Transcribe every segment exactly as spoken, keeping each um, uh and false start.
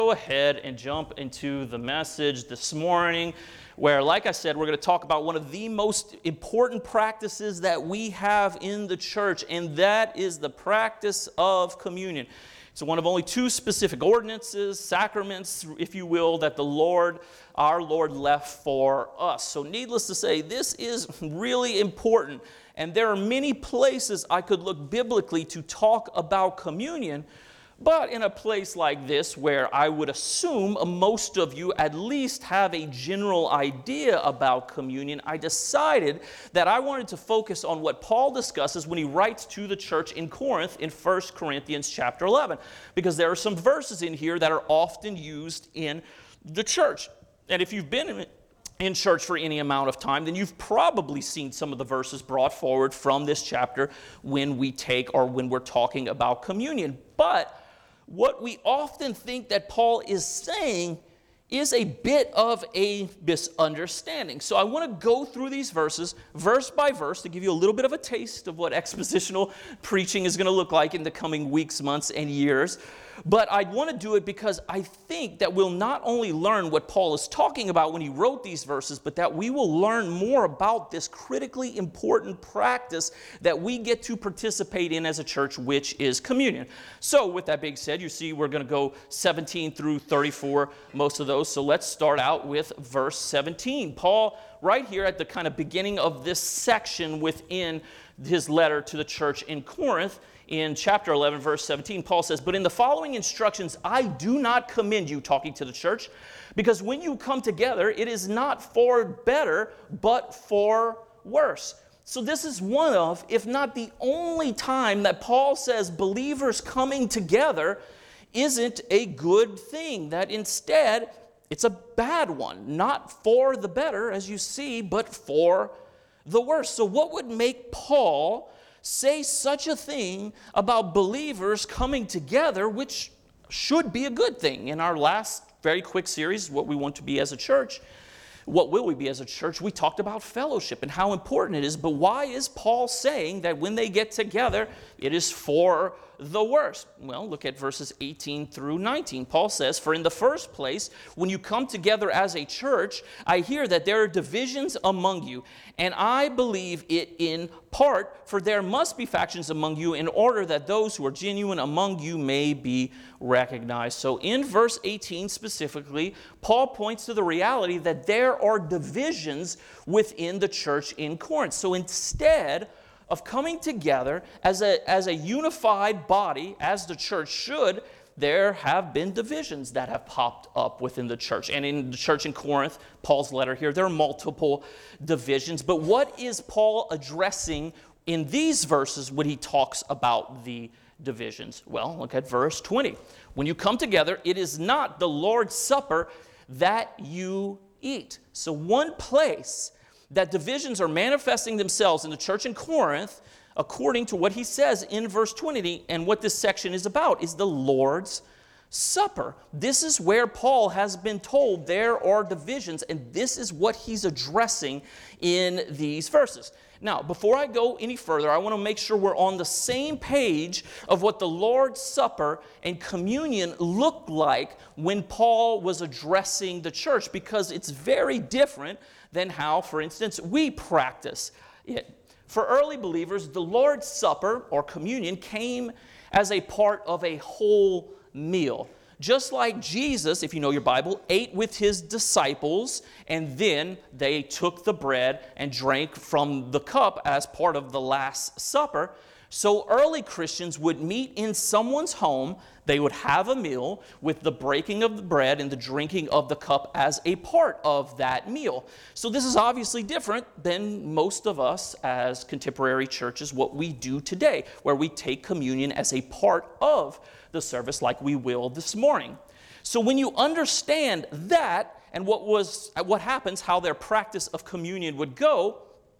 Go ahead and jump into the message this morning where, like I said, we're going to talk about one of the most important practices that we have in the church, and that is the practice of communion. It's one of only two specific ordinances, sacraments, if you will, that the Lord, our Lord, left for us. So needless to say, this is really important, and there are many places I could look biblically to talk about communion. But in a place like this, where I would assume most of you at least have a general idea about communion, I decided that I wanted to focus on what Paul discusses when he writes to the church in Corinth in First Corinthians chapter eleven, because there are some verses in here that are often used in the church. And if you've been in in church for any amount of time, then you've probably seen some of the verses brought forward from this chapter when we take or when we're talking about communion. But what we often think that Paul is saying is a bit of a misunderstanding. So I want to go through these verses, verse by verse, to give you a little bit of a taste of what expositional preaching is going to look like in the coming weeks, months, and years. But I want to do it because I think that we'll not only learn what Paul is talking about when he wrote these verses, but that we will learn more about this critically important practice that we get to participate in as a church, which is communion. So with that being said, you see we're going to go seventeen through thirty-four, most of those. So let's start out with verse seventeen. Paul, right here at the kind of beginning of this section within his letter to the church in Corinth, in chapter eleven, verse seventeen, Paul says, "But in the following instructions, I do not commend you," talking to the church, "because when you come together, it is not for better, but for worse." So this is one of, if not the only time that Paul says believers coming together isn't a good thing, that instead it's a bad one, not for the better, as you see, but for the worse. So what would make Paul say such a thing about believers coming together, which should be a good thing? In our last very quick series, What We Want to Be as a Church, What Will We Be as a Church, we talked about fellowship and how important it is. But why is Paul saying that when they get together, it is for the worse? Well, look at verses eighteen through nineteen. Paul says, "For in the first place, when you come together as a church, I hear that there are divisions among you, and I believe it in part, for there must be factions among you in order that those who are genuine among you may be recognized." So in verse eighteen specifically, Paul points to the reality that there are divisions within the church in Corinth. So instead of coming together as a, as a unified body, as the church should, there have been divisions that have popped up within the church. And in the church in Corinth, Paul's letter here, there are multiple divisions. But what is Paul addressing in these verses when he talks about the divisions? Well, look at verse twenty. "When you come together, it is not the Lord's Supper that you eat." So one place that divisions are manifesting themselves in the church in Corinth, according to what he says in verse twenty, and what this section is about, is the Lord's Supper. This is where Paul has been told there are divisions, and this is what he's addressing in these verses. Now, before I go any further, I want to make sure we're on the same page of what the Lord's Supper and communion looked like when Paul was addressing the church, because it's very different than how, for instance, we practice it. For early believers, the Lord's Supper or communion came as a part of a whole meal. Just like Jesus, if you know your Bible, ate with his disciples, and then they took the bread and drank from the cup as part of the Last Supper, so early Christians would meet in someone's home. They would have a meal with the breaking of the bread and the drinking of the cup as a part of that meal. So this is obviously different than most of us as contemporary churches, what we do today, where we take communion as a part of the service like we will this morning. So when you understand that and what was what happens, how their practice of communion would go,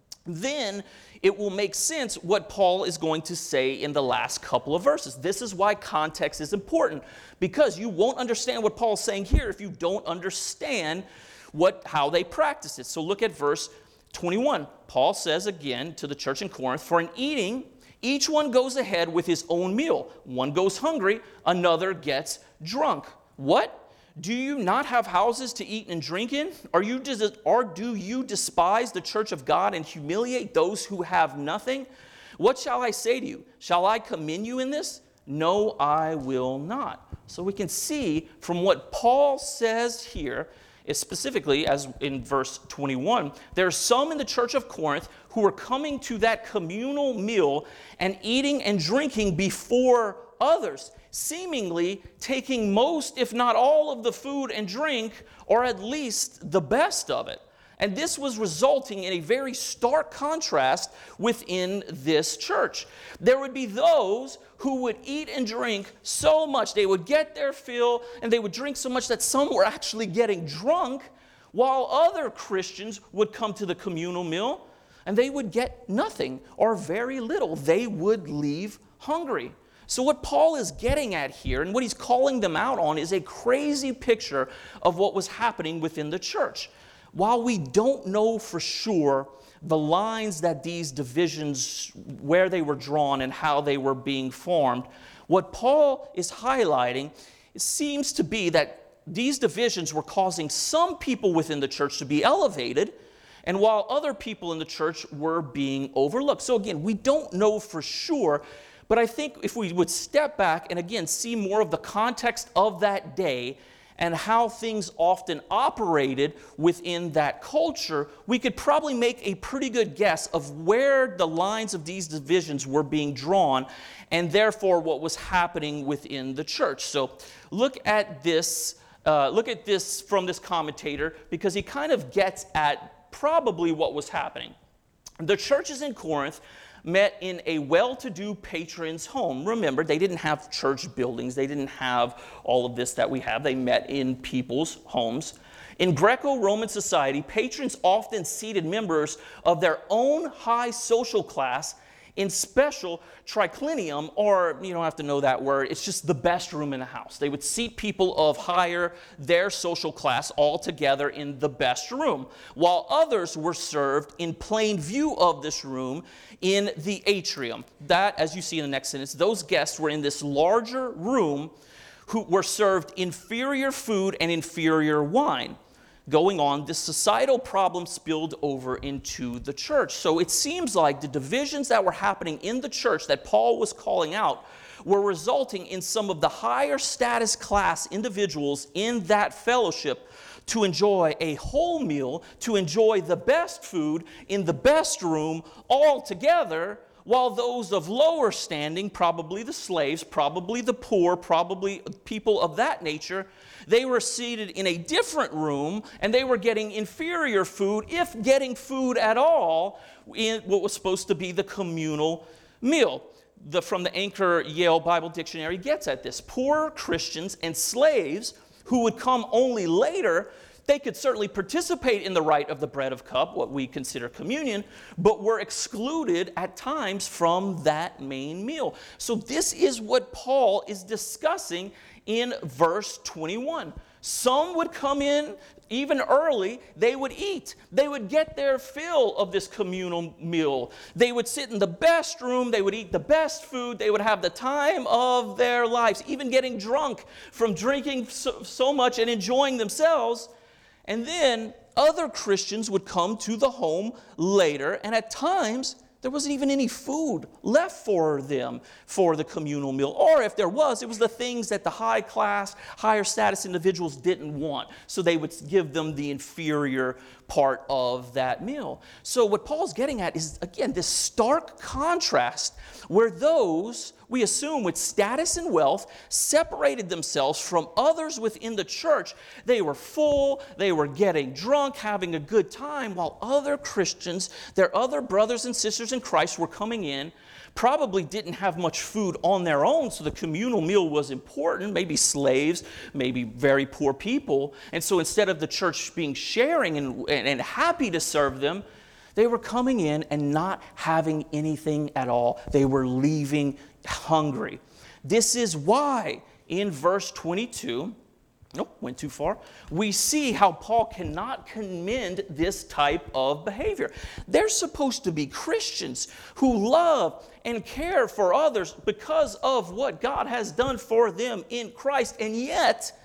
then it will make sense what Paul is going to say in the last couple of verses. This is why context is important, because you won't understand what Paul's saying here if you don't understand what how they practice it. So look at verse twenty-one. Paul says again to the church in Corinth, "For in eating, each one goes ahead with his own meal. One goes hungry, another gets drunk." What? Do you not have houses to eat and drink in? Are you des- or do you despise the church of God and humiliate those who have nothing? What shall I say to you? Shall I commend you in this? No, I will not. So we can see from what Paul says here, is specifically as in verse twenty-one, there are some in the church of Corinth who are coming to that communal meal and eating and drinking before others, seemingly taking most, if not all, of the food and drink, or at least the best of it. And this was resulting in a very stark contrast within this church. There would be those who would eat and drink so much, they would get their fill, and they would drink so much that some were actually getting drunk, while other Christians would come to the communal meal, and they would get nothing or very little. They would leave hungry. So what Paul is getting at here, and what he's calling them out on, is a crazy picture of what was happening within the church. While we don't know for sure the lines that these divisions, where they were drawn and how they were being formed, what Paul is highlighting seems to be that these divisions were causing some people within the church to be elevated, and while other people in the church were being overlooked. So again, we don't know for sure, but I think if we would step back and again see more of the context of that day and how things often operated within that culture, we could probably make a pretty good guess of where the lines of these divisions were being drawn and therefore what was happening within the church. So look at this, uh, look at this from this commentator, because he kind of gets at probably what was happening. The churches in Corinth met in a well-to-do patron's home. Remember, they didn't have church buildings. They didn't have all of this that we have. They met in people's homes. In Greco-Roman society, patrons often seated members of their own high social class in special triclinium, or you don't have to know that word, it's just the best room in the house. They would seat people of higher, their social class, all together in the best room, while others were served in plain view of this room in the atrium. That, as you see in the next sentence, those guests were in this larger room who were served inferior food and inferior wine. Going on, this societal problem spilled over into the church. So it seems like the divisions that were happening in the church that Paul was calling out were resulting in some of the higher status class individuals in that fellowship to enjoy a whole meal, to enjoy the best food in the best room all together, while those of lower standing, probably the slaves, probably the poor, probably people of that nature, they were seated in a different room and they were getting inferior food, if getting food at all, in what was supposed to be the communal meal. The, from the Anchor Yale Bible Dictionary gets at this. Poor Christians and slaves who would come only later, they could certainly participate in the rite of the bread of cup, what we consider communion, but were excluded at times from that main meal. So this is what Paul is discussing in verse twenty-one. Some would come in even early, they would eat. They would get their fill of this communal meal. They would sit in the best room, they would eat the best food, they would have the time of their lives, even getting drunk from drinking so, so much and enjoying themselves. And then other Christians would come to the home later, and at times there wasn't even any food left for them for the communal meal. Or if there was, it was the things that the high class, higher status individuals didn't want. So they would give them the inferior part of that meal. So what Paul's getting at is, again, this stark contrast where those, we assume, with status and wealth separated themselves from others within the church. They were full, they were getting drunk, having a good time, while other Christians, their other brothers and sisters in Christ, were coming in, probably didn't have much food on their own, so the communal meal was important, maybe slaves, maybe very poor people. And so instead of the church being sharing and, and, and happy to serve them, they were coming in and not having anything at all. They were leaving hungry. This is why in verse twenty-two, nope, went too far, we see how Paul cannot commend this type of behavior. They're supposed to be Christians who love and care for others because of what God has done for them in Christ, and yet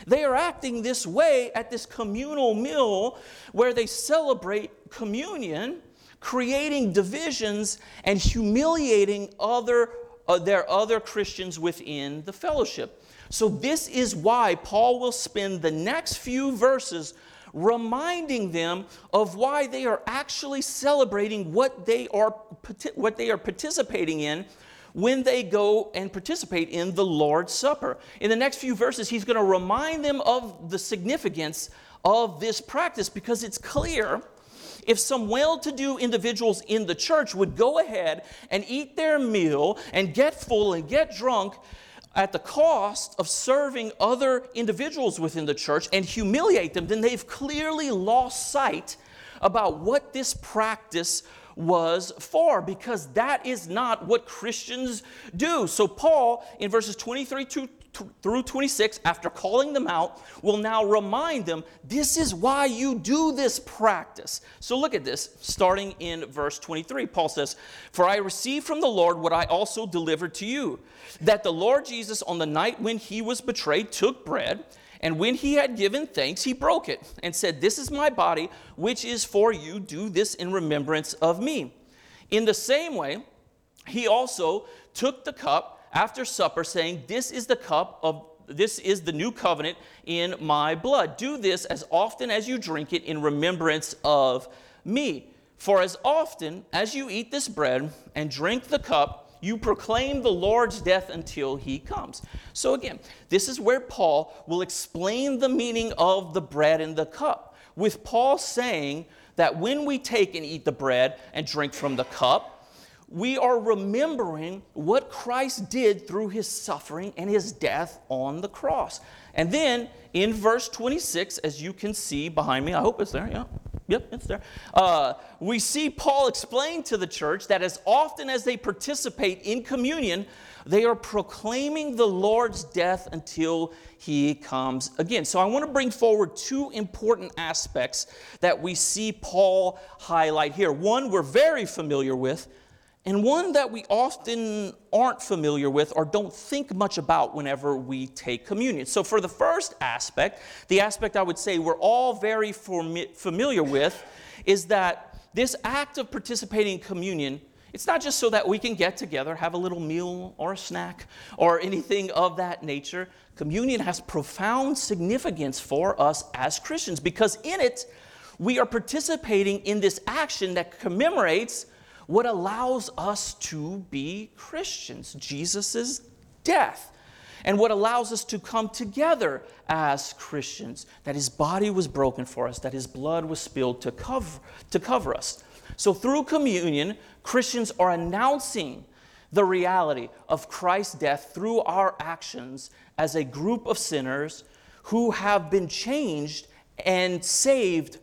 They are acting this way at this communal meal where they celebrate communion, creating divisions and humiliating other uh, their other Christians within the fellowship. So this is why Paul will spend the next few verses reminding them of why they are actually celebrating what they are what they are participating in when they go and participate in the Lord's Supper. In the next few verses, he's going to remind them of the significance of this practice, because it's clear if some well-to-do individuals in the church would go ahead and eat their meal and get full and get drunk at the cost of serving other individuals within the church and humiliate them, then they've clearly lost sight about what this practice was for, because that is not what Christians do. So Paul, in verses twenty-three through twenty-six, after calling them out, will now remind them, this is why you do this practice. So look at this, starting in verse twenty-three. Paul says, "For I received from the Lord what I also delivered to you, that the Lord Jesus, on the night when he was betrayed, took bread, and when he had given thanks, he broke it and said, 'This is my body, which is for you. Do this in remembrance of me.' In the same way, he also took the cup after supper, saying, 'This is the cup of this is the new covenant in my blood. Do this as often as you drink it in remembrance of me. For as often as you eat this bread and drink the cup, you proclaim the Lord's death until he comes.'" So again, this is where Paul will explain the meaning of the bread and the cup, with Paul saying that when we take and eat the bread and drink from the cup, we are remembering what Christ did through his suffering and his death on the cross. And then in verse twenty-six, as you can see behind me, I hope it's there, yeah. Yep, it's there. Uh, we see Paul explain to the church that as often as they participate in communion, they are proclaiming the Lord's death until he comes again. So I want to bring forward two important aspects that we see Paul highlight here. One we're very familiar with, and one that we often aren't familiar with or don't think much about whenever we take communion. So for the first aspect, the aspect I would say we're all very familiar with, is that this act of participating in communion, it's not just so that we can get together, have a little meal or a snack or anything of that nature. Communion has profound significance for us as Christians, because in it, we are participating in this action that commemorates what allows us to be Christians, Jesus' death, and what allows us to come together as Christians, that his body was broken for us, that his blood was spilled to cover, to cover us. So through communion, Christians are announcing the reality of Christ's death through our actions as a group of sinners who have been changed and saved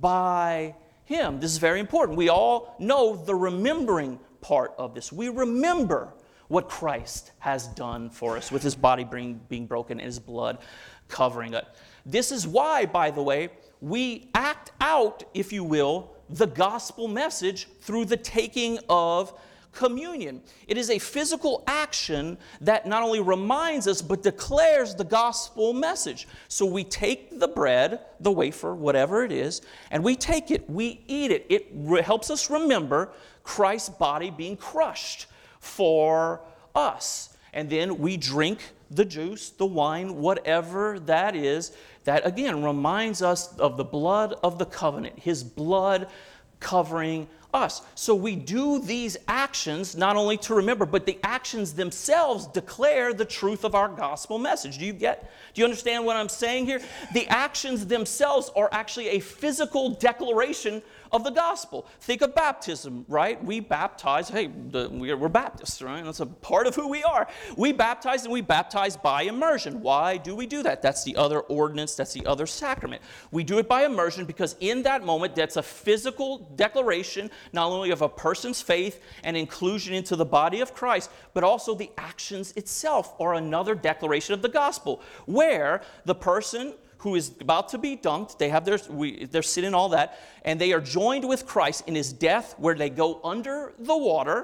by him. This is very important. We all know the remembering part of this. We remember what Christ has done for us with his body being, being broken and his blood covering it. This is why, by the way, we act out, if you will, the gospel message through the taking of communion. It is a physical action that not only reminds us, but declares the gospel message. So we take the bread, the wafer, whatever it is, and we take it, we eat it. It re- helps us remember Christ's body being crushed for us. And then we drink the juice, the wine, whatever that is, that again reminds us of the blood of the covenant, his blood covering us. So we do these actions not only to remember, but the actions themselves declare the truth of our gospel message. Do you get? Do you understand what I'm saying here? The actions themselves are actually a physical declaration of the gospel. Think of baptism, right? We baptize, hey, the, we're, we're Baptists, right? That's a part of who we are. We baptize, and we baptize by immersion. Why do we do that? That's the other ordinance, that's the other sacrament. We do it by immersion because in that moment, that's a physical declaration, not only of a person's faith and inclusion into the body of Christ, but also the actions itself are another declaration of the gospel, where the person who is about to be dunked, they have their, we, their sin and all that, and they are joined with Christ in his death, where they go under the water,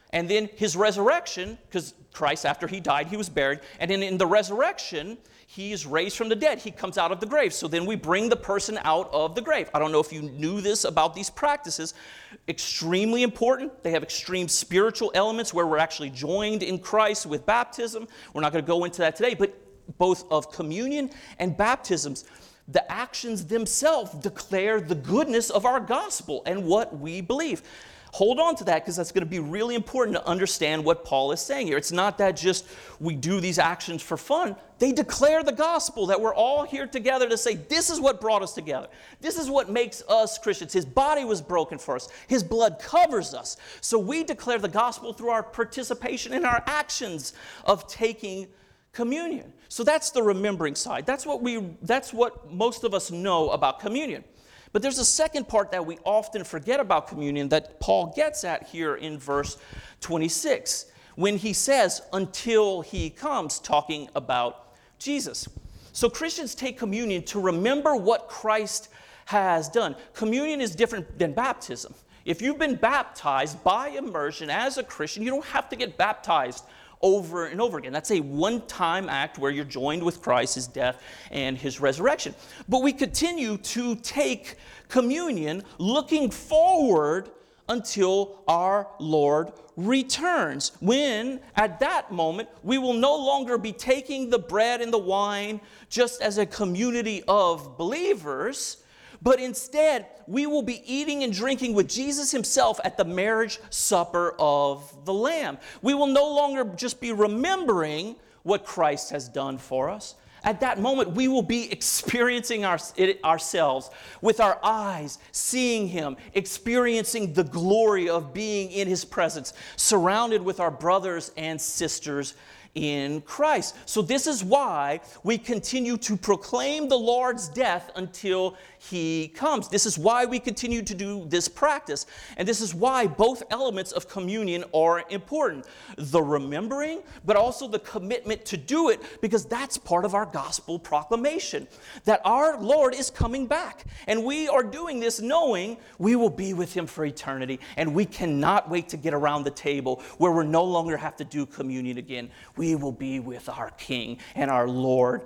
and then his resurrection, because Christ, after he died, he was buried, and then in the resurrection, he is raised from the dead. He comes out of the grave. So then we bring the person out of the grave. I don't know if you knew this about these practices. Extremely important. They have extreme spiritual elements where we're actually joined in Christ with baptism. We're not going to go into that today, but both of communion and baptisms, the actions themselves declare the goodness of our gospel and what we believe. Hold on to that, because that's going to be really important to understand what Paul is saying here. It's not that just we do these actions for fun. They declare the gospel, that we're all here together to say, this is what brought us together. This is what makes us Christians. His body was broken for us. His blood covers us. So we declare the gospel through our participation in our actions of taking communion. So that's the remembering side. That's what we. That's what most of us know about communion. But there's a second part that we often forget about communion that Paul gets at here in verse twenty-six, when he says, until he comes, talking about Jesus. So Christians take communion to remember what Christ has done. Communion is different than baptism. If you've been baptized by immersion as a Christian, you don't have to get baptized over and over again. That's a one-time act where you're joined with Christ, his death, and his resurrection. But we continue to take communion looking forward until our Lord returns, when at that moment we will no longer be taking the bread and the wine just as a community of believers, but instead we will be eating and drinking with Jesus himself at the marriage supper of the Lamb. We will no longer just be remembering what Christ has done for us. At that moment, we will be experiencing our, it ourselves with our eyes, seeing him, experiencing the glory of being in his presence, surrounded with our brothers and sisters in Christ. So this is why we continue to proclaim the Lord's death until he comes. This is why we continue to do this practice. And this is why both elements of communion are important. The remembering, but also the commitment to do it, because that's part of our gospel proclamation, that our Lord is coming back. And we are doing this knowing we will be with him for eternity. And we cannot wait to get around the table where we no longer have to do communion again. We will be with our King and our Lord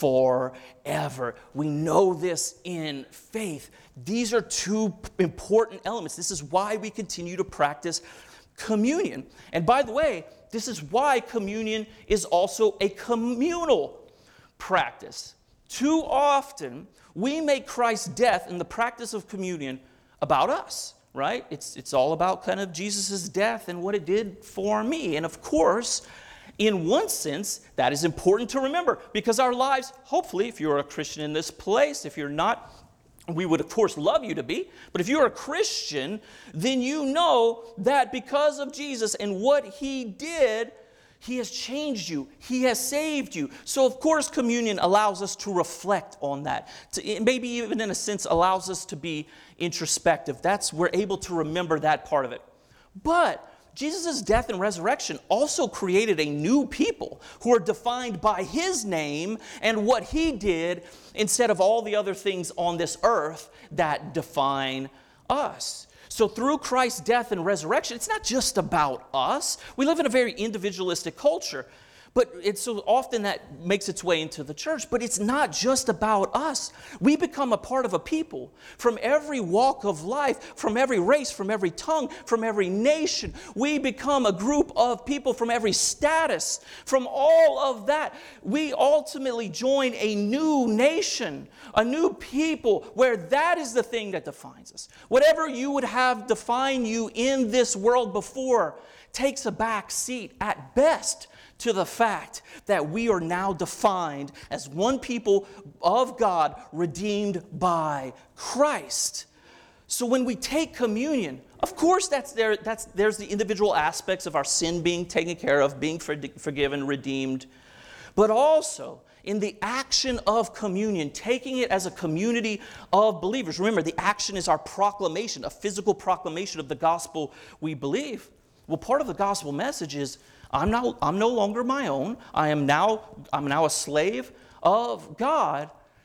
forever. We know this in faith. These are two important elements. This is why we continue to practice communion. And by the way, this is why communion is also a communal practice. Too often, we make Christ's death and the practice of communion about us, right? It's, it's all about kind of Jesus' death and what it did for me. And of course, in one sense, that is important to remember, because our lives, hopefully, if you're a Christian in this place, if you're not, we would, of course, love you to be. But if you're a Christian, then you know that because of Jesus and what he did, he has changed you. He has saved you. So, of course, communion allows us to reflect on that. To, maybe even in a sense allows us to be introspective. That's, we're able to remember that part of it. But Jesus' death and resurrection also created a new people who are defined by his name and what he did, instead of all the other things on this earth that define us. So through Christ's death and resurrection, it's not just about us. We live in a very individualistic culture, but it's so often that makes its way into the church. But it's not just about us. We become a part of a people from every walk of life, from every race, from every tongue, from every nation. We become a group of people from every status. From all of that, we ultimately join a new nation, a new people, where that is the thing that defines us. Whatever you would have define you in this world before takes a back seat at best to the fact that we are now defined as one people of God, redeemed by Christ. So when we take communion, of course that's there, that's, there's the individual aspects of our sin being taken care of, being forgiven, redeemed, but also in the action of communion, taking it as a community of believers. Remember, the action is our proclamation, a physical proclamation of the gospel we believe. Well, part of the gospel message is I'm now I'm no longer my own. I am now I'm now a slave of God,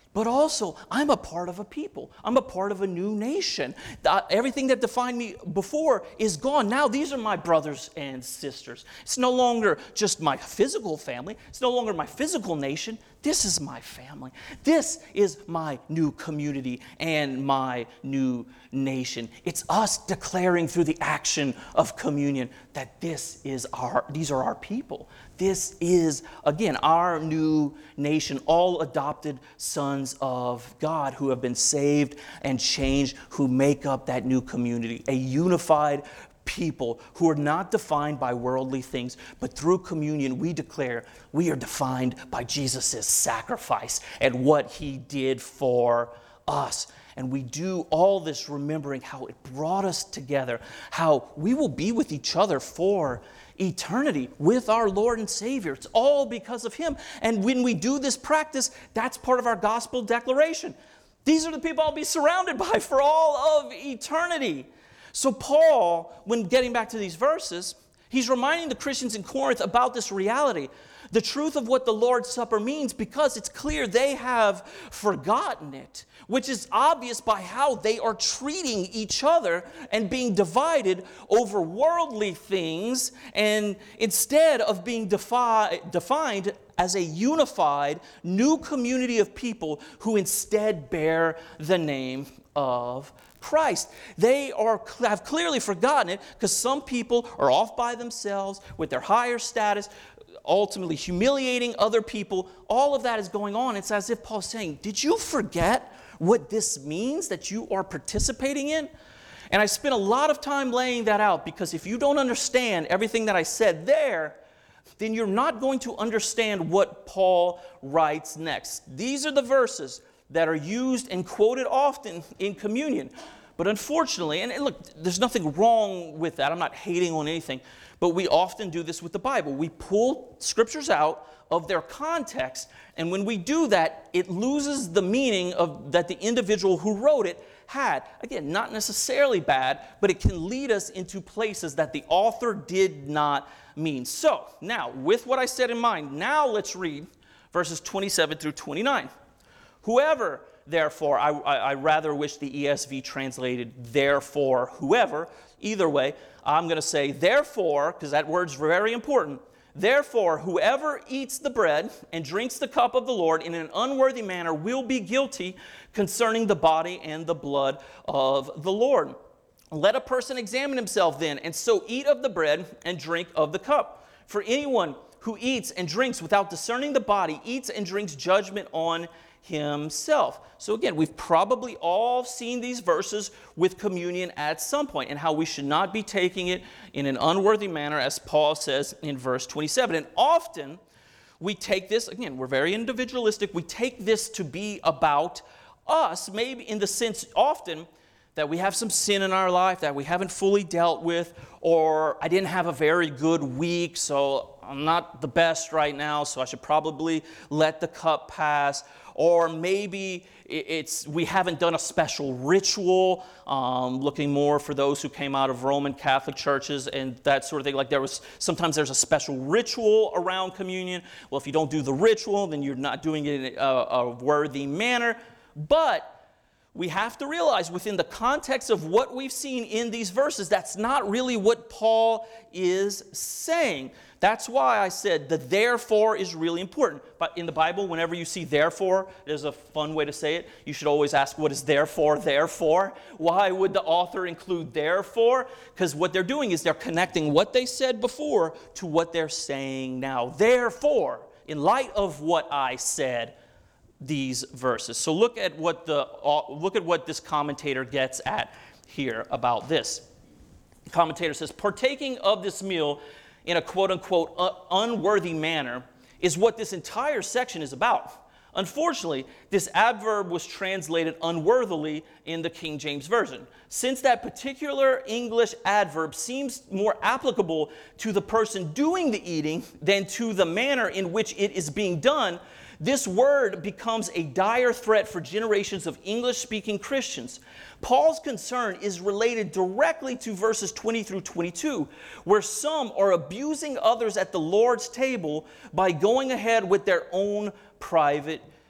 But also, I'm a part of a people. I'm a part of a new nation. The, everything that defined me before is gone. Now these are my brothers and sisters. It's no longer just my physical family. It's no longer my physical nation. This is my family. This is my new community and my new nation. It's us declaring through the action of communion that this is our, these are our people. This is, again, our new nation, all adopted sons of God who have been saved and changed, who make up that new community, a unified people who are not defined by worldly things, but through communion we declare we are defined by Jesus' sacrifice and what he did for us. And we do all this remembering how it brought us together, how we will be with each other for eternity with our Lord and Savior. It's all because of him. And when we do this practice, that's part of our gospel declaration. These are the people I'll be surrounded by for all of eternity. So Paul, when getting back to these verses, he's reminding the Christians in Corinth about this reality, the truth of what the Lord's Supper means, because it's clear they have forgotten it, which is obvious by how they are treating each other and being divided over worldly things, and instead of being defi- defined as a unified new community of people who instead bear the name of Christ. They are have clearly forgotten it because some people are off by themselves with their higher status, ultimately humiliating other people. All of that is going on. It's as if Paul's saying, did you forget what this means that you are participating in? And I spent a lot of time laying that out, because if you don't understand everything that I said there, then you're not going to understand what Paul writes next. These are the verses that are used and quoted often in communion. But unfortunately, and look, there's nothing wrong with that. I'm not hating on anything. But we often do this with the Bible. We pull scriptures out of their context, and when we do that, it loses the meaning of that the individual who wrote it had. Again, not necessarily bad, but it can lead us into places that the author did not mean. So, now, with what I said in mind, now let's read verses twenty-seven through twenty-nine. Whoever, therefore, I, I, I rather wish the E S V translated therefore, whoever. Either way, I'm going to say therefore, because that word's very important. Therefore, whoever eats the bread and drinks the cup of the Lord in an unworthy manner will be guilty concerning the body and the blood of the Lord. Let a person examine himself then, and so eat of the bread and drink of the cup. For anyone who eats and drinks without discerning the body eats and drinks judgment on himself. So again, we've probably all seen these verses with communion at some point, and how we should not be taking it in an unworthy manner, as Paul says in verse twenty-seven. And often we take this, again, we're very individualistic, we take this to be about us, maybe in the sense often that we have some sin in our life that we haven't fully dealt with, or I didn't have a very good week, so I'm not the best right now, so I should probably let the cup pass. Or maybe it's we haven't done a special ritual, um, looking more for those who came out of Roman Catholic churches and that sort of thing. Like there was sometimes there's a special ritual around communion. Well, if you don't do the ritual, then you're not doing it in a, a worthy manner. But we have to realize within the context of what we've seen in these verses, that's not really what Paul is saying. That's why I said the therefore is really important. But in the Bible, whenever you see therefore, there's a fun way to say it. You should always ask, what is therefore, therefore? Why would the author include therefore? Because what they're doing is they're connecting what they said before to what they're saying now. Therefore, in light of what I said, these verses. So look at what the look at what this commentator gets at here about this. The commentator says, partaking of this meal in a quote-unquote uh, unworthy manner is what this entire section is about. Unfortunately, this adverb was translated unworthily in the King James Version. Since that particular English adverb seems more applicable to the person doing the eating than to the manner in which it is being done, this word becomes a dire threat for generations of English-speaking Christians. Paul's concern is related directly to verses twenty through twenty-two, where some are abusing others at the Lord's table by going ahead with their own private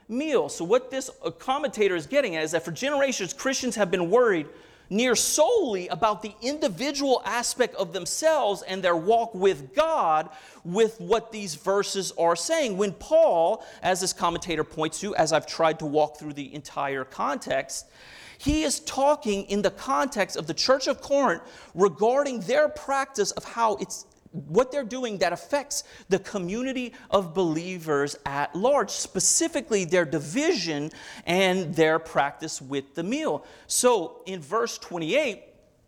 meal. So what this commentator is getting at is that for generations, Christians have been worried near solely about the individual aspect of themselves and their walk with God with what these verses are saying. When Paul, as this commentator points to, as I've tried to walk through the entire context, he is talking in the context of the church of Corinth regarding their practice of how it's what they're doing that affects the community of believers at large, specifically their division and their practice with the meal. So in verse twenty-eight,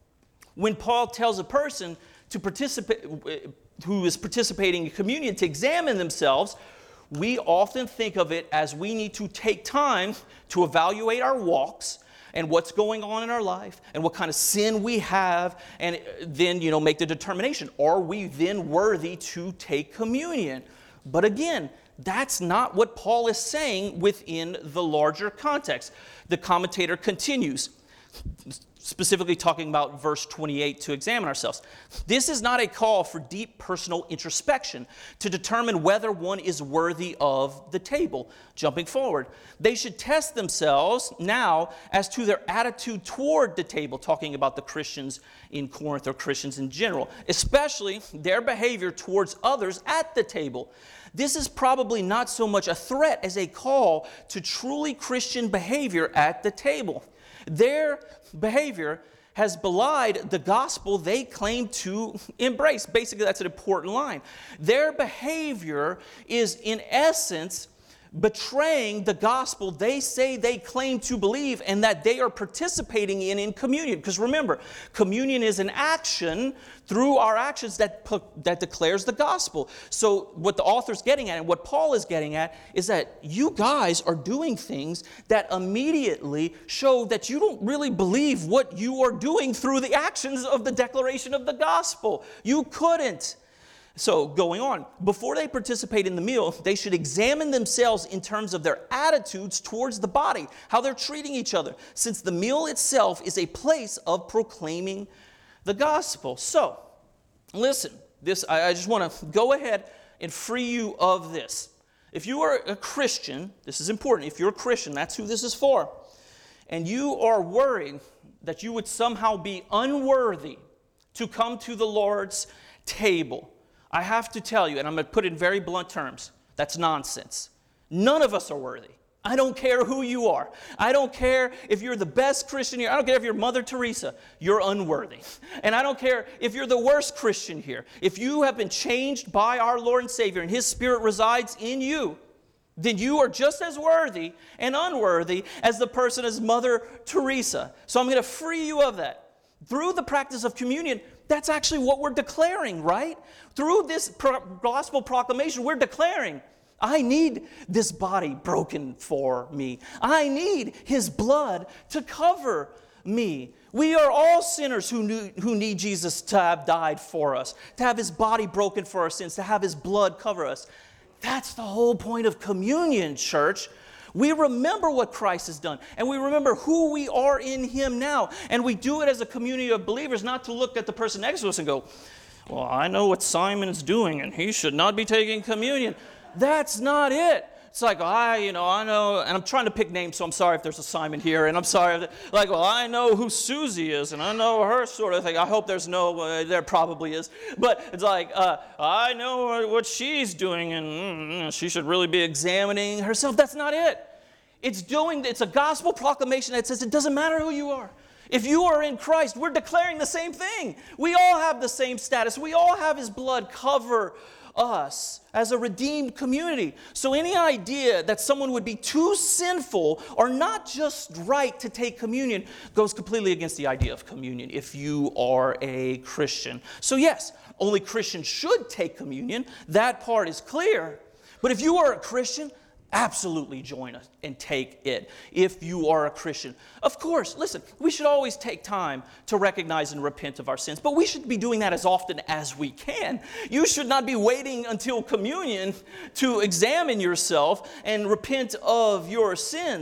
when Paul tells a person to participate, who is participating in communion to examine themselves, we often think of it as we need to take time to evaluate our walks and what's going on in our life, and what kind of sin we have, and then, you know, make the determination. Are we then worthy to take communion? But again, that's not what Paul is saying within the larger context. The commentator continues, specifically talking about verse twenty-eight, to examine ourselves. This is not a call for deep personal introspection to determine whether one is worthy of the table. Jumping forward, they should test themselves now as to their attitude toward the table, talking about the Christians in Corinth or Christians in general, especially their behavior towards others at the table. This is probably not so much a threat as a call to truly Christian behavior at the table. Their behavior has belied the gospel they claim to embrace. Basically, that's an important line. Their behavior is, in essence, betraying the gospel they say they claim to believe and that they are participating in in communion. Because remember, communion is an action through our actions that, that declares the gospel. So what the author's getting at and what Paul is getting at is that you guys are doing things that immediately show that you don't really believe what you are doing through the actions of the declaration of the gospel. You couldn't. So going on, before they participate in the meal, they should examine themselves in terms of their attitudes towards the body, how they're treating each other, since the meal itself is a place of proclaiming the gospel. So, listen, this I, I just want to go ahead and free you of this. If you are a Christian, this is important, if you're a Christian, that's who this is for, and you are worried that you would somehow be unworthy to come to the Lord's table, I have to tell you, and I'm going to put it in very blunt terms, that's nonsense. None of us are worthy. I don't care who you are. I don't care if you're the best Christian here. I don't care if you're Mother Teresa. You're unworthy. And I don't care if you're the worst Christian here. If you have been changed by our Lord and Savior and His Spirit resides in you, then you are just as worthy and unworthy as the person as Mother Teresa. So I'm going to free you of that. Through the practice of communion, that's actually what we're declaring, right? Through this pro- gospel proclamation, we're declaring, I need this body broken for me. I need His blood to cover me. We are all sinners who, knew, who need Jesus to have died for us, to have His body broken for our sins, to have His blood cover us. That's the whole point of communion, church. We remember what Christ has done, and we remember who we are in Him now. And we do it as a community of believers, not to look at the person next to us and go, well, I know what Simon's doing, and he should not be taking communion. That's not it. It's like, I, you know, I know, and I'm trying to pick names, so I'm sorry if there's a Simon here, and I'm sorry. If like, well, I know who Susie is, and I know her sort of thing. I hope there's no, uh, there probably is. But it's like, uh, I know what she's doing, and mm, she should really be examining herself. That's not it. It's doing, it's a gospel proclamation that says it doesn't matter who you are. If you are in Christ, we're declaring the same thing. We all have the same status. We all have His blood cover us as a redeemed community. So any idea that someone would be too sinful or not just right to take communion goes completely against the idea of communion if you are a Christian. So yes, only Christians should take communion. That part is clear. But if you are a Christian, absolutely join us and take it if you are a Christian. Of course, listen, we should always take time to recognize and repent of our sins, but we should be doing that as often as we can. You should not be waiting until communion to examine yourself and repent of your sins.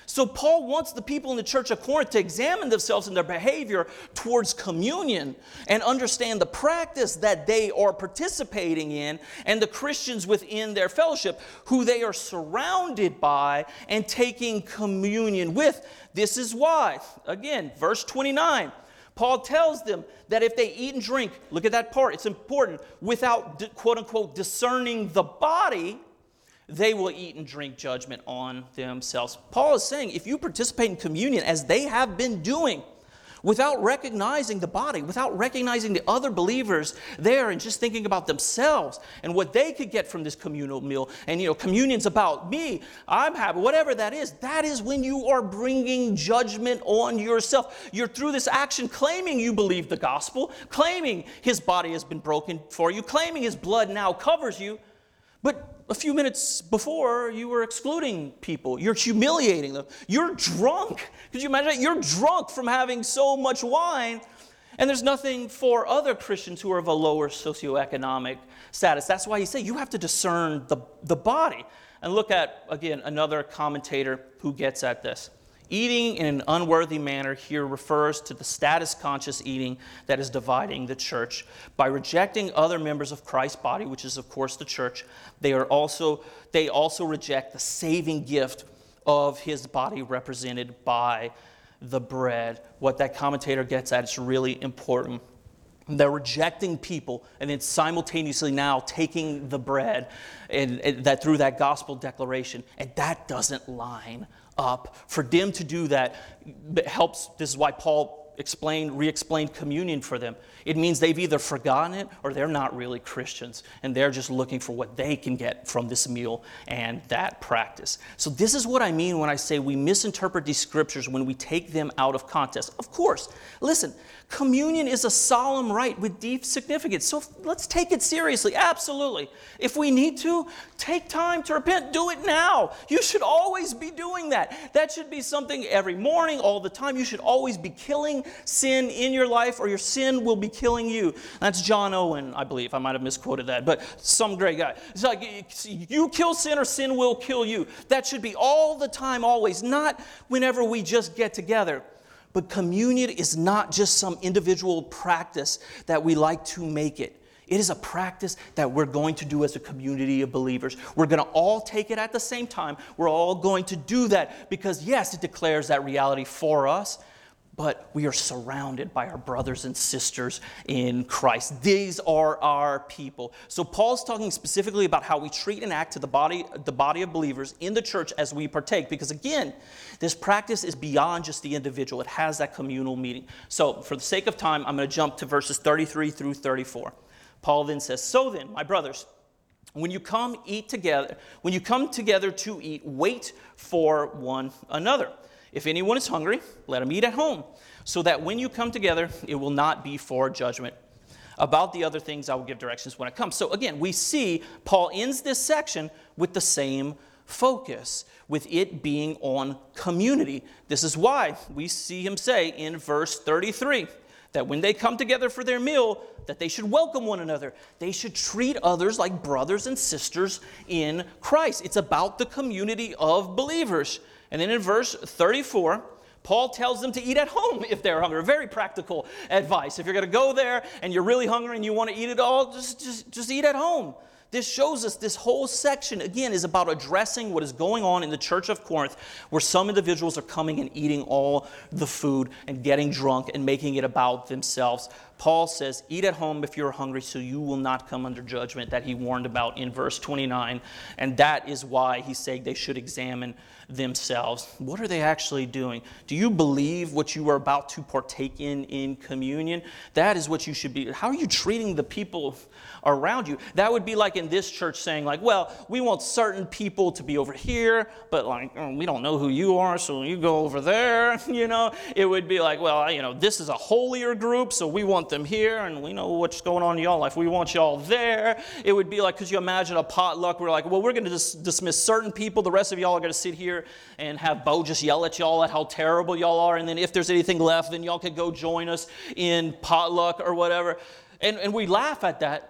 So Paul wants the people in the church of Corinth to examine themselves and their behavior towards communion and understand the practice that they are participating in and the Christians within their fellowship who they are surrounded by and taking communion with. This is why, again, verse twenty-nine, Paul tells them that if they eat and drink, look at that part, it's important, without quote-unquote discerning the body, they will eat and drink judgment on themselves. Paul is saying if you participate in communion as they have been doing, without recognizing the body, without recognizing the other believers there and just thinking about themselves and what they could get from this communal meal, and you know, communion's about me, I'm happy, whatever that is, that is when you are bringing judgment on yourself. You're through this action claiming you believe the gospel, claiming his body has been broken for you, claiming his blood now covers you, but a few minutes before, you were excluding people. You're humiliating them. You're drunk. Could you imagine that? You're drunk from having so much wine. And there's nothing for other Christians who are of a lower socioeconomic status. That's why he said you have to discern the, the body. And look at, again, another commentator who gets at this. Eating in an unworthy manner here refers to the status-conscious eating that is dividing the church. By rejecting other members of Christ's body, which is, of course, the church, they are also they also reject the saving gift of his body represented by the bread. What that commentator gets at is really important. They're rejecting people and then simultaneously now taking the bread and, and that through that gospel declaration, and that doesn't line up. For them to do that helps. This is why Paul explained, re-explained communion for them. It means they've either forgotten it or they're not really Christians, and they're just looking for what they can get from this meal and that practice. So this is what I mean when I say we misinterpret these scriptures when we take them out of context. Of course, listen, communion is a solemn rite with deep significance, so let's take it seriously, absolutely. If we need to, take time to repent, do it now. You should always be doing that. That should be something every morning, all the time. You should always be killing sin in your life, or your sin will be killing you. That's John Owen, I believe. I might have misquoted that, but some great guy. It's like, you kill sin or sin will kill you. That should be all the time, always, not whenever we just get together. But communion is not just some individual practice that we like to make it. It is a practice that we're going to do as a community of believers. We're going to all take it at the same time. We're all going to do that because, yes, it declares that reality for us, but we are surrounded by our brothers and sisters in Christ. These are our people. So Paul's talking specifically about how we treat and act to the body, the body of believers in the church as we partake. Because again, this practice is beyond just the individual. It has that communal meaning. So for the sake of time, I'm going to jump to verses thirty-three through thirty-four. Paul then says, "So then, my brothers, when you come eat together, when you come together to eat, wait for one another. If anyone is hungry, let him eat at home, so that when you come together, it will not be for judgment. About the other things, I will give directions when I come." So again, we see Paul ends this section with the same focus, with it being on community. This is why we see him say in verse thirty-three that when they come together for their meal, that they should welcome one another. They should treat others like brothers and sisters in Christ. It's about the community of believers. And then in verse thirty-four, Paul tells them to eat at home if they're hungry. Very practical advice. If you're going to go there and you're really hungry and you want to eat it all, just, just, just eat at home. This shows us this whole section, again, is about addressing what is going on in the church of Corinth, where some individuals are coming and eating all the food and getting drunk and making it about themselves. Paul says, eat at home if you're hungry, so you will not come under judgment, that he warned about in verse twenty-nine. And that is why he's saying they should examine themselves. What are they actually doing? Do you believe what you are about to partake in in communion? That is what you should be. How are you treating the people around you? That would be like in this church saying like, well, we want certain people to be over here, but like, oh, we don't know who you are, so you go over there, you know? It would be like, well, you know, this is a holier group, so we want them here, and we know what's going on in y'all life. We want y'all there. It would be like, could you imagine a potluck? We're like, well, we're going to dis- dismiss certain people. The rest of y'all are going to sit here and have Bo just yell at y'all at how terrible y'all are, and then if there's anything left, then y'all could go join us in potluck or whatever. And, and we laugh at that.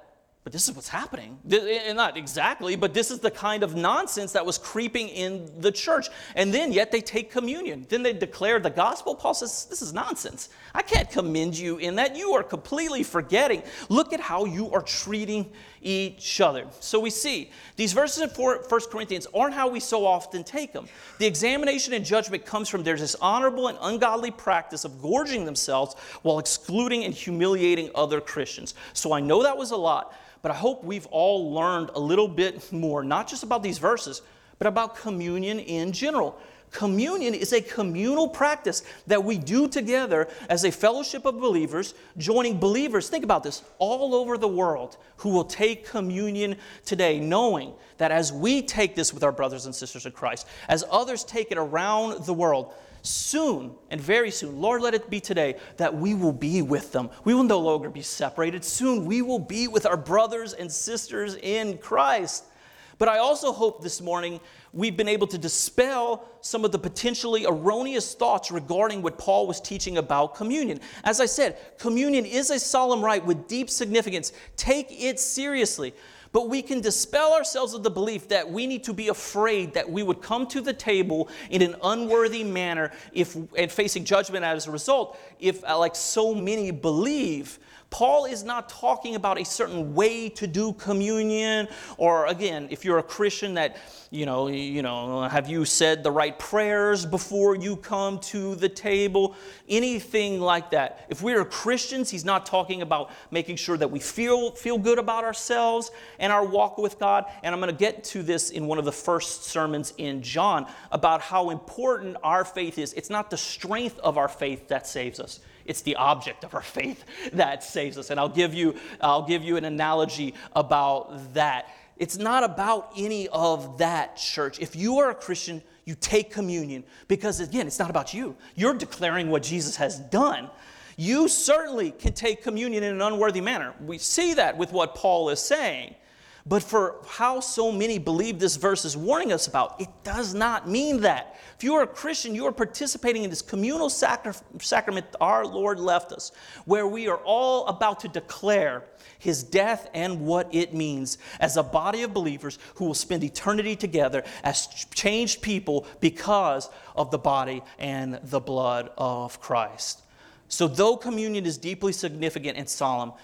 But this is what's happening. And not exactly, but this is the kind of nonsense that was creeping in the church. And then yet they take communion. Then they declare the gospel. Paul says, this is nonsense. I can't commend you in that. You are completely forgetting. Look at how you are treating each other. So we see these verses in First Corinthians aren't how we so often take them. The examination and judgment comes from their dishonorable and ungodly practice of gorging themselves while excluding and humiliating other Christians. So I know that was a lot. But I hope we've all learned a little bit more, not just about these verses, but about communion in general. Communion is a communal practice that we do together as a fellowship of believers, joining believers, think about this, all over the world who will take communion today, knowing that as we take this with our brothers and sisters in Christ, as others take it around the world, soon and very soon, Lord, let it be today, that we will be with them. We will no longer be separated. Soon we will be with our brothers and sisters in Christ. But I also hope this morning we've been able to dispel some of the potentially erroneous thoughts regarding what Paul was teaching about communion. As I said, communion is a solemn rite with deep significance. Take it seriously. But we can dispel ourselves of the belief that we need to be afraid that we would come to the table in an unworthy manner if, and facing judgment as a result, if, like so many believe. Paul is not talking about a certain way to do communion, or again, if you're a Christian that, you know, you know, have you said the right prayers before you come to the table? Anything like that. If we're Christians, he's not talking about making sure that we feel feel good about ourselves and our walk with God. And I'm going to get to this in one of the first sermons in John about how important our faith is. It's not the strength of our faith that saves us. It's the object of our faith that saves us. And I'll give you, I'll give you an analogy about that. It's not about any of that, church. If you are a Christian, you take communion because, again, it's not about you. You're declaring what Jesus has done. You certainly can take communion in an unworthy manner. We see that with what Paul is saying. But for how so many believe this verse is warning us about, it does not mean that. If you are a Christian, you are participating in this communal sacri- sacrament our Lord left us, where we are all about to declare his death and what it means as a body of believers who will spend eternity together as changed people because of the body and the blood of Christ. So though communion is deeply significant and solemn,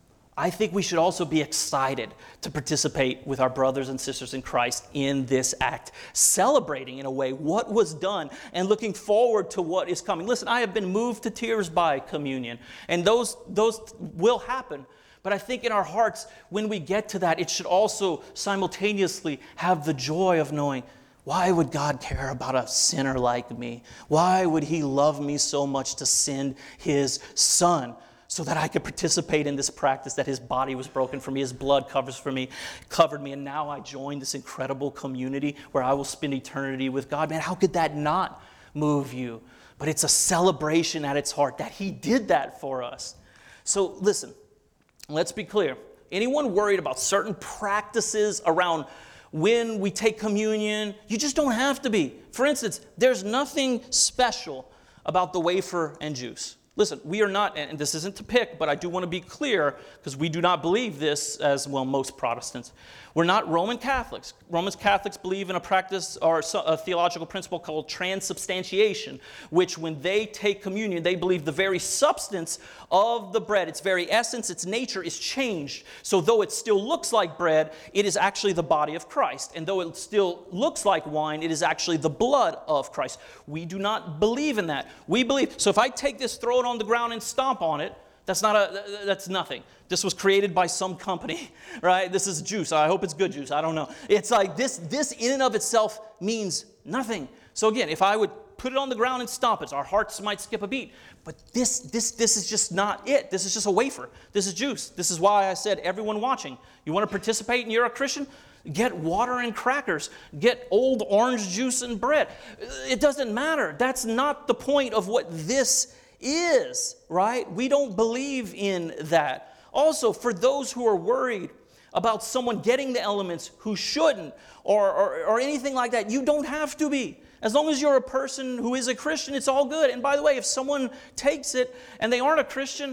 I think we should also be excited to participate with our brothers and sisters in Christ in this act, celebrating in a way what was done and looking forward to what is coming. Listen, I have been moved to tears by communion, and those, those will happen. But I think in our hearts, when we get to that, it should also simultaneously have the joy of knowing, why would God care about a sinner like me? Why would he love me so much to send his son? So that I could participate in this practice, that his body was broken for me, his blood covers for me, covered me, and now I join this incredible community where I will spend eternity with God. Man, how could that not move you? But it's a celebration at its heart that he did that for us. So listen, let's be clear. Anyone worried about certain practices around when we take communion, you just don't have to be. For instance, there's nothing special about the wafer and juice. Listen, we are not, and this isn't to pick, but I do want to be clear, because we do not believe this as, well, most Protestants. We're not Roman Catholics. Roman Catholics believe in a practice or a theological principle called transubstantiation, which when they take communion, they believe the very substance of the bread, its very essence, its nature is changed. So though it still looks like bread, it is actually the body of Christ. And though it still looks like wine, it is actually the blood of Christ. We do not believe in that. We believe, so if I take this, throw it on the ground and stomp on it, that's not a, that's nothing. This was created by some company, right? This is juice. I hope it's good juice. I don't know. It's like this, this in and of itself means nothing. So again, if I would put it on the ground and stomp it, our hearts might skip a beat. But this, this, this is just not it. This is just a wafer. This is juice. This is why I said, everyone watching, you want to participate and you're a Christian? Get water and crackers. Get old orange juice and bread. It doesn't matter. That's not the point of what this is, right? We don't believe in that. Also, for those who are worried about someone getting the elements who shouldn't, or, or, or anything like that, you don't have to be. As long as you're a person who is a Christian, it's all good. And by the way, if someone takes it and they aren't a Christian,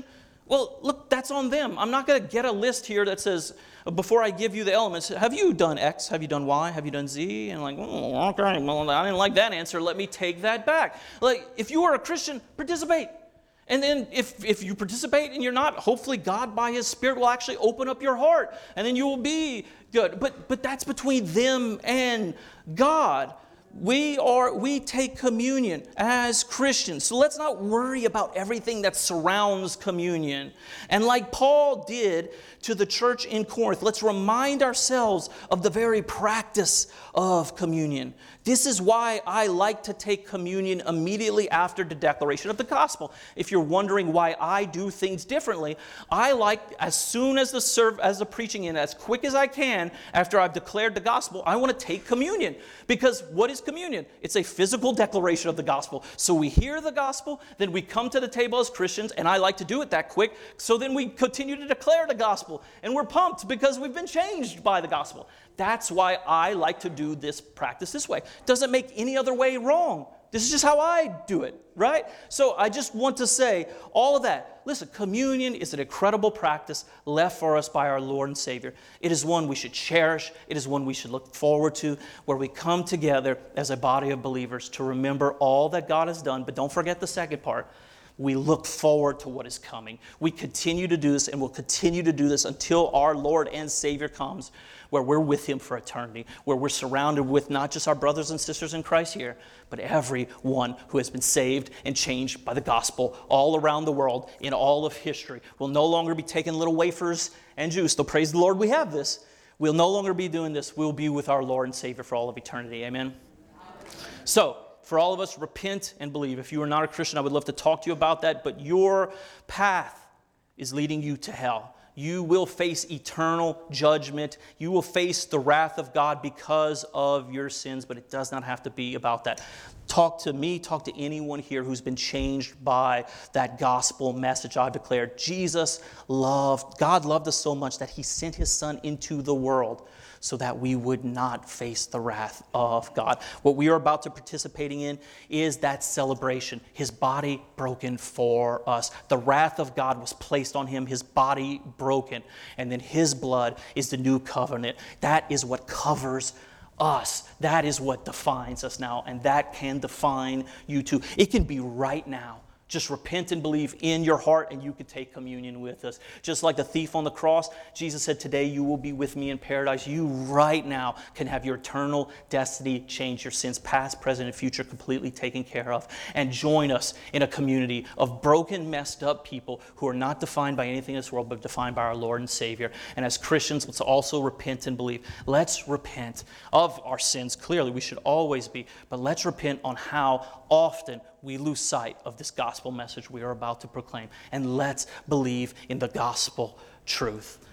Well, look, that's on them. I'm not going to get a list here that says, before I give you the elements, have you done X? Have you done Y? Have you done Z? And like, oh, okay, well, I didn't like that answer. Let me take that back. Like, if you are a Christian, participate. And then if, if you participate and you're not, hopefully God by His Spirit will actually open up your heart. And then you will be good. But, but that's between them and God. We are, we take communion as Christians. So let's not worry about everything that surrounds communion. And like Paul did to the church in Corinth, let's remind ourselves of the very practice of communion. This is why I like to take communion immediately after the declaration of the gospel. If you're wondering why I do things differently, I like, as soon as the serve, as the preaching in, as quick as I can, after I've declared the gospel, I want to take communion. Because what is communion? It's a physical declaration of the gospel. So we hear the gospel, then we come to the table as Christians, and I like to do it that quick, so then we continue to declare the gospel, and we're pumped because we've been changed by the gospel. That's why I like to do this practice this way. Doesn't make any other way wrong. This is just how I do it, right? So I just want to say all of that. Listen, communion is an incredible practice left for us by our Lord and Savior. It is one we should cherish. It is one we should look forward to, where we come together as a body of believers to remember all that God has done. But don't forget the second part. We look forward to what is coming. We continue to do this, and we'll continue to do this until our Lord and Savior comes, where we're with Him for eternity, where we're surrounded with not just our brothers and sisters in Christ here, but everyone who has been saved and changed by the gospel all around the world in all of history. We'll no longer be taking little wafers and juice, though praise the Lord we have this. We'll no longer be doing this. We'll be with our Lord and Savior for all of eternity. Amen? So, for all of us, repent and believe. If you are not a Christian, I would love to talk to you about that, but your path is leading you to hell. You will face eternal judgment. You will face the wrath of God because of your sins, but it does not have to be about that. Talk to me, talk to anyone here who's been changed by that gospel message I've declared. Jesus loved, God loved us so much that He sent His Son into the world so that we would not face the wrath of God. What we are about to participating in is that celebration. His body broken for us. The wrath of God was placed on Him, His body broken. And then His blood is the new covenant. That is what covers us. That is what defines us now. And that can define you too. It can be right now. Just repent and believe in your heart, and you can take communion with us. Just like the thief on the cross, Jesus said, today you will be with me in paradise. You right now can have your eternal destiny changed, your sins past, present, and future completely taken care of. And join us in a community of broken, messed up people who are not defined by anything in this world, but defined by our Lord and Savior. And as Christians, let's also repent and believe. Let's repent of our sins. Clearly, we should always be. But let's repent on how often we lose sight of this gospel message we are about to proclaim. And let's believe in the gospel truth.